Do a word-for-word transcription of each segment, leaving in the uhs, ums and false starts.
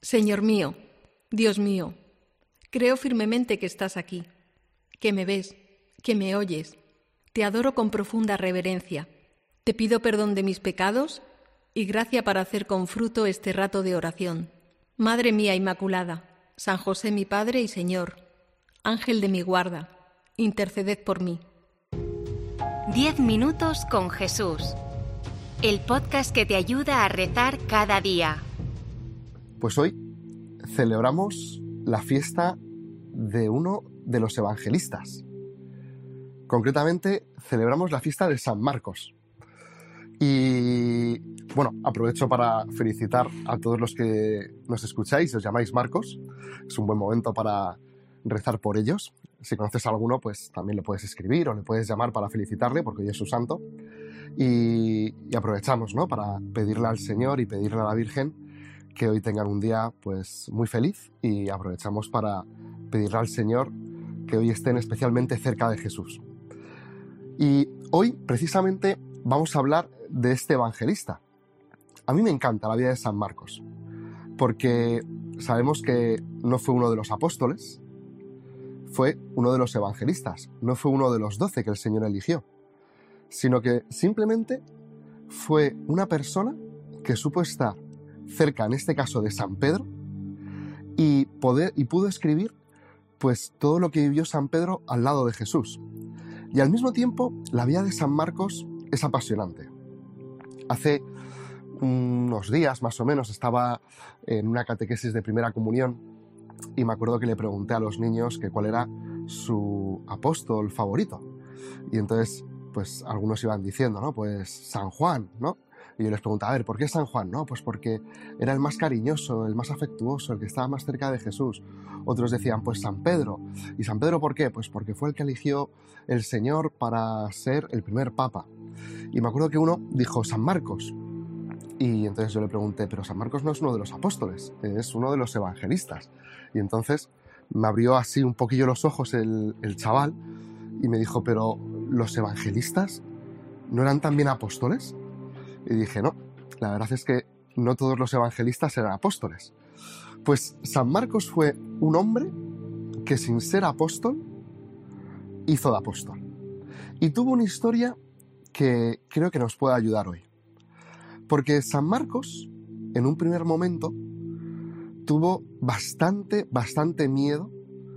Señor mío, Dios mío, creo firmemente que estás aquí, que me ves, que me oyes. Te adoro con profunda reverencia. Te pido perdón de mis pecados y gracia para hacer con fruto este rato de oración. Madre mía Inmaculada, San José mi Padre y Señor, Ángel de mi guarda, interceded por mí. Diez minutos con Jesús. El podcast que te ayuda a rezar cada día. Pues hoy celebramos la fiesta de uno de los evangelistas. Concretamente, celebramos la fiesta de San Marcos. Y bueno, aprovecho para felicitar a todos los que nos escucháis, os llamáis Marcos. Es un buen momento para rezar por ellos. Si conoces a alguno, pues también le puedes escribir o le puedes llamar para felicitarle, porque hoy es su santo. Y, y aprovechamos, ¿no?, para pedirle al Señor y pedirle a la Virgen que hoy tengan un día pues muy feliz, y aprovechamos para pedirle al Señor que hoy estén especialmente cerca de Jesús. Y hoy precisamente vamos a hablar de este evangelista. A mí me encanta la vida de San Marcos, porque sabemos que no fue uno de los apóstoles, fue uno de los evangelistas, no fue uno de los doce que el Señor eligió, sino que simplemente fue una persona que supo estar cerca, en este caso de San Pedro, y, poder, y pudo escribir pues todo lo que vivió San Pedro al lado de Jesús. Y al mismo tiempo, la vida de San Marcos es apasionante. Hace unos días, más o menos, estaba en una catequesis de primera comunión y me acuerdo que le pregunté a los niños que cuál era su apóstol favorito. Y entonces, pues algunos iban diciendo, ¿no? Pues San Juan, ¿no? Y yo les preguntaba, a ver, ¿por qué San Juan? No, pues porque era el más cariñoso, el más afectuoso, el que estaba más cerca de Jesús. Otros decían, pues San Pedro. ¿Y San Pedro por qué? Pues porque fue el que eligió el Señor para ser el primer papa. Y me acuerdo que uno dijo San Marcos. Y entonces yo le pregunté, pero San Marcos no es uno de los apóstoles, es uno de los evangelistas. Y entonces me abrió así un poquillo los ojos el, el chaval y me dijo, pero ¿los evangelistas no eran también apóstoles? Y dije, no, la verdad es que no todos los evangelistas eran apóstoles. Pues San Marcos fue un hombre que sin ser apóstol hizo de apóstol. Y tuvo una historia que creo que nos puede ayudar hoy. Porque San Marcos, en un primer momento, tuvo bastante, bastante miedo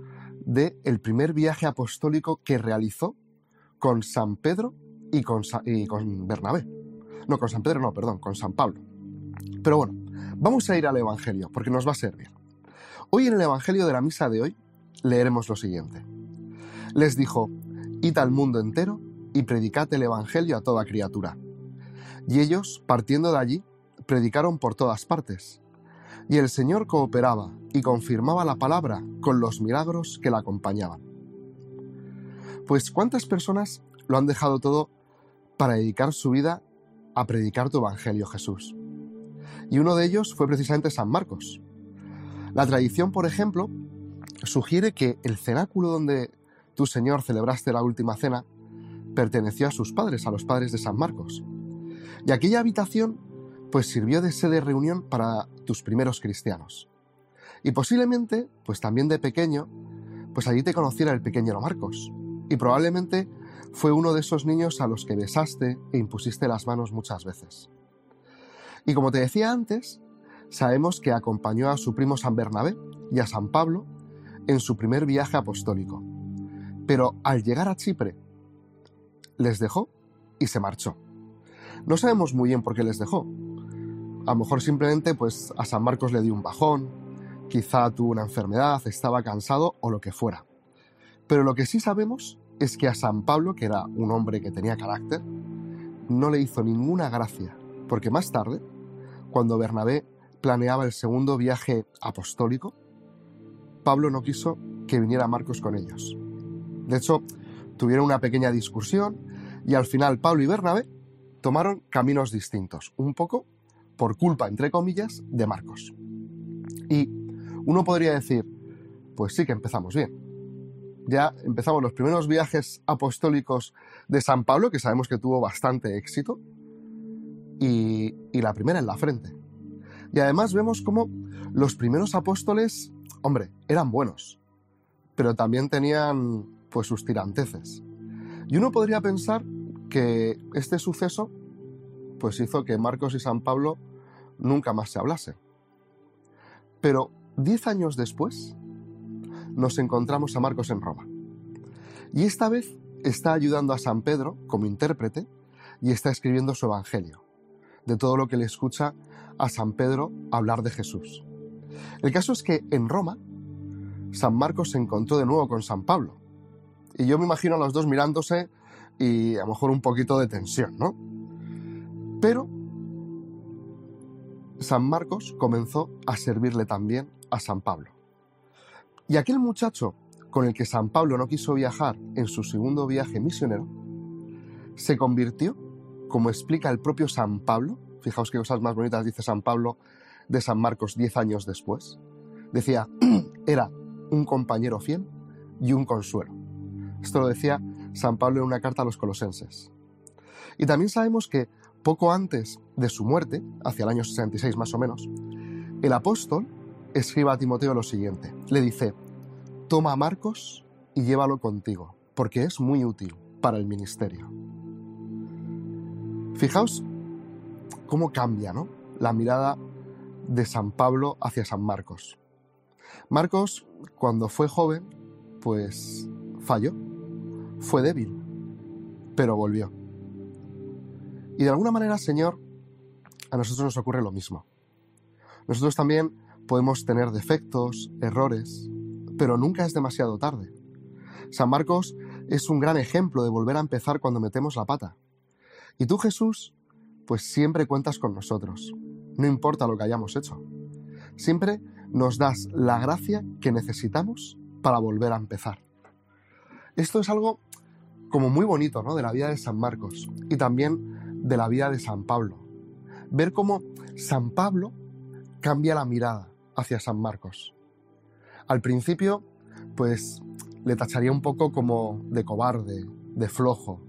del primer viaje apostólico que realizó con San Pedro y con, y con Bernabé. No, con San Pedro no, perdón, con San Pablo. Pero bueno, vamos a ir al Evangelio, porque nos va a servir. Hoy en el Evangelio de la misa de hoy leeremos lo siguiente. Les dijo, id al mundo entero y predicad el Evangelio a toda criatura. Y ellos, partiendo de allí, predicaron por todas partes. Y el Señor cooperaba y confirmaba la palabra con los milagros que la acompañaban. Pues ¿cuántas personas lo han dejado todo para dedicar su vida a predicar tu Evangelio, Jesús? Y uno de ellos fue precisamente San Marcos. La tradición, por ejemplo, sugiere que el cenáculo donde tu Señor celebraste la última cena perteneció a sus padres, a los padres de San Marcos. Y aquella habitación pues sirvió de sede de reunión para tus primeros cristianos. Y posiblemente, pues también de pequeño, pues allí te conociera el pequeño Marcos. Y probablemente fue uno de esos niños a los que besaste e impusiste las manos muchas veces. Y como te decía antes, sabemos que acompañó a su primo San Bernabé y a San Pablo en su primer viaje apostólico. Pero al llegar a Chipre, les dejó y se marchó. No sabemos muy bien por qué les dejó. A lo mejor simplemente pues a San Marcos le dio un bajón, quizá tuvo una enfermedad, estaba cansado o lo que fuera. Pero lo que sí sabemos es que a San Pablo, que era un hombre que tenía carácter, no le hizo ninguna gracia, porque más tarde, cuando Bernabé planeaba el segundo viaje apostólico, Pablo no quiso que viniera Marcos con ellos. De hecho, tuvieron una pequeña discusión y al final Pablo y Bernabé tomaron caminos distintos, un poco por culpa, entre comillas, de Marcos. Y uno podría decir, pues sí que empezamos bien. Ya empezamos los primeros viajes apostólicos de San Pablo, que sabemos que tuvo bastante éxito, y, y la primera en la frente. Y además vemos cómo Los primeros apóstoles, hombre, eran buenos, pero también tenían pues sus tiranteces. Y uno podría pensar que este suceso pues hizo que Marcos y San Pablo nunca más se hablasen. Pero diez años después nos encontramos a Marcos en Roma. Y esta vez está ayudando a San Pedro como intérprete y está escribiendo su evangelio, de todo lo que le escucha a San Pedro hablar de Jesús. El caso es que en Roma, San Marcos se encontró de nuevo con San Pablo. Y yo me imagino a los dos mirándose y a lo mejor un poquito de tensión, ¿no? Pero San Marcos comenzó a servirle también a San Pablo. Y aquel muchacho con el que San Pablo no quiso viajar en su segundo viaje misionero, se convirtió, como explica el propio San Pablo, fijaos qué cosas más bonitas dice San Pablo de San Marcos diez años después, decía, era un compañero fiel y un consuelo. Esto lo decía San Pablo en una carta a los colosenses. Y también sabemos que poco antes de su muerte, hacia el año sesenta y seis más o menos, el apóstol escribe a Timoteo lo siguiente, le dice, toma a Marcos y llévalo contigo, porque es muy útil para el ministerio. Fijaos cómo cambia, ¿no?, la mirada de San Pablo hacia San Marcos. Marcos, cuando fue joven, pues falló, fue débil, pero volvió. Y de alguna manera, Señor, a nosotros nos ocurre lo mismo. Nosotros también podemos tener defectos, errores, pero nunca es demasiado tarde. San Marcos es un gran ejemplo de volver a empezar cuando metemos la pata. Y tú, Jesús, pues siempre cuentas con nosotros, no importa lo que hayamos hecho. Siempre nos das la gracia que necesitamos para volver a empezar. Esto es algo como muy bonito, ¿no?, de la vida de San Marcos y también de la vida de San Pablo. Ver cómo San Pablo cambia la mirada hacia San Marcos. Al principio, pues, le tacharía un poco como de cobarde, de flojo.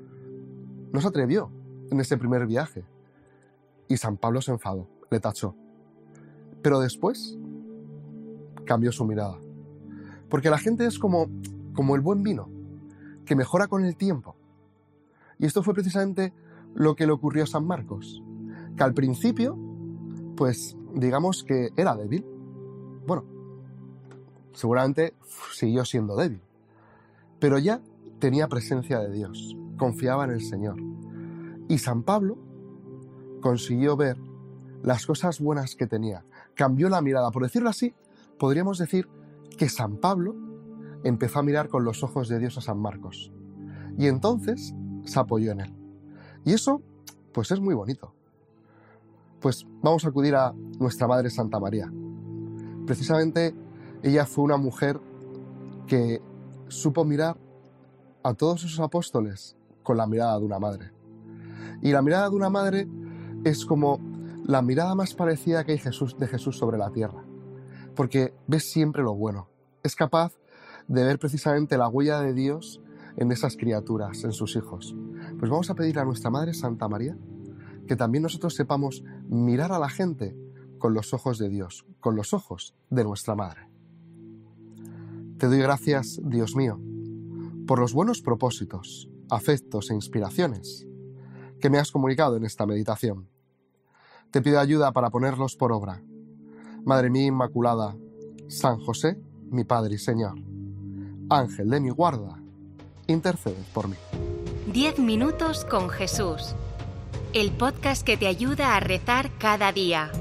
No se atrevió en ese primer viaje. Y San Pablo se enfadó, le tachó. Pero después cambió su mirada. Porque la gente es como, como el buen vino, que mejora con el tiempo. Y esto fue precisamente lo que le ocurrió a San Marcos, que al principio, pues digamos que era débil. Bueno, seguramente siguió siendo débil, pero ya tenía presencia de Dios, confiaba en el Señor. Y San Pablo consiguió ver las cosas buenas que tenía, cambió la mirada. Por decirlo así, podríamos decir que San Pablo empezó a mirar con los ojos de Dios a San Marcos. Y entonces se apoyó en él. Y eso, pues es muy bonito. Pues vamos a acudir a nuestra Madre Santa María. Precisamente ella fue una mujer que supo mirar a todos esos apóstoles con la mirada de una madre. Y la mirada de una madre es como la mirada más parecida que hay Jesús, de Jesús sobre la tierra. Porque ve siempre lo bueno. Es capaz de ver precisamente la huella de Dios en esas criaturas, en sus hijos. Pues vamos a pedirle a nuestra Madre Santa María que también nosotros sepamos mirar a la gente con los ojos de Dios, con los ojos de nuestra Madre. Te doy gracias, Dios mío, por los buenos propósitos, afectos e inspiraciones que me has comunicado en esta meditación. Te pido ayuda para ponerlos por obra. Madre mía Inmaculada, San José, mi Padre y Señor, Ángel de mi guarda, intercede por mí. Diez minutos con Jesús. El podcast que te ayuda a rezar cada día.